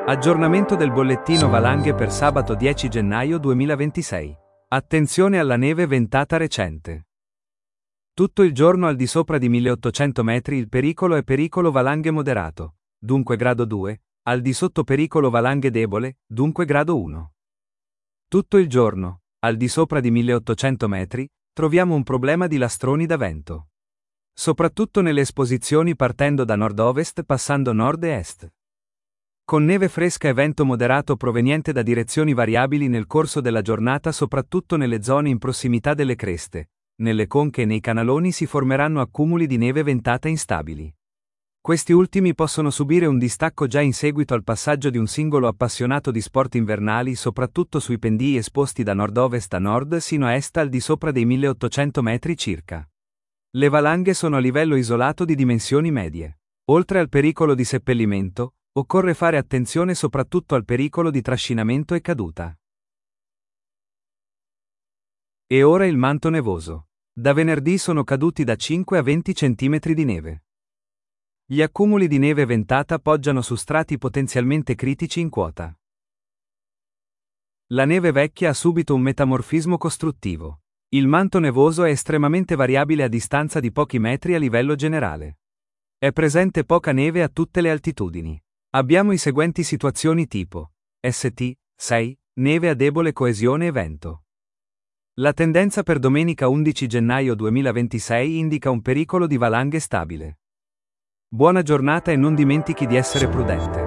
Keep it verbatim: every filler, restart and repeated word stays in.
Aggiornamento del bollettino valanghe per sabato dieci gennaio duemilaventisei. Attenzione alla neve ventata recente. Tutto il giorno al di sopra di milleottocento metri il pericolo è pericolo valanghe moderato, dunque grado due, al di sotto pericolo valanghe debole, dunque grado uno. Tutto il giorno, al di sopra di milleottocento metri, troviamo un problema di lastroni da vento. Soprattutto nelle esposizioni partendo da nord-ovest passando nord e est. Con neve fresca e vento moderato proveniente da direzioni variabili nel corso della giornata soprattutto nelle zone in prossimità delle creste, nelle conche e nei canaloni si formeranno accumuli di neve ventata instabili. Questi ultimi possono subire un distacco già in seguito al passaggio di un singolo appassionato di sport invernali soprattutto sui pendii esposti da nord-ovest a nord sino a est al di sopra dei milleottocento metri circa. Le valanghe sono a livello isolato di dimensioni medie. Oltre al pericolo di seppellimento, occorre fare attenzione soprattutto al pericolo di trascinamento e caduta. E ora il manto nevoso. Da venerdì sono caduti da cinque a venti centimetri di neve. Gli accumuli di neve ventata poggiano su strati potenzialmente critici in quota. La neve vecchia ha subito un metamorfismo costruttivo. Il manto nevoso è estremamente variabile a distanza di pochi metri a livello generale. È presente poca neve a tutte le altitudini. Abbiamo i seguenti situazioni tipo S T sei, neve a debole coesione e vento. La tendenza per domenica undici gennaio duemilaventisei indica un pericolo di valanghe stabile. Buona giornata e non dimentichi di essere prudente.